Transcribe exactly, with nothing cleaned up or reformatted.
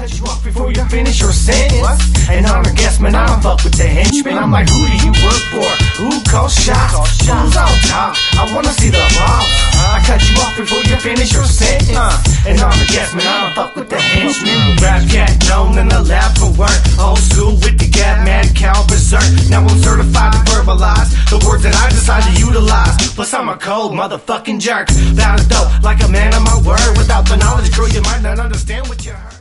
cut you off before you finish your sentence. What? And I'm a guest man, I don't fuck with the henchmen. I'm like, who do you work for? Who calls shots? Who's on top? I wanna see the boss. I cut you off before you finish your sentence. And I'm a guest man, I don't fuck with the henchmen. Rap cat known in the lab for work. Old school with the gap, mad cow berserk. Now I'm certified to verbalize the words that I decide to utilize. Plus I'm a cold motherfucking jerk. Bout it though, like a man of my word. Without the knowledge, girl, you might not understand what you heard.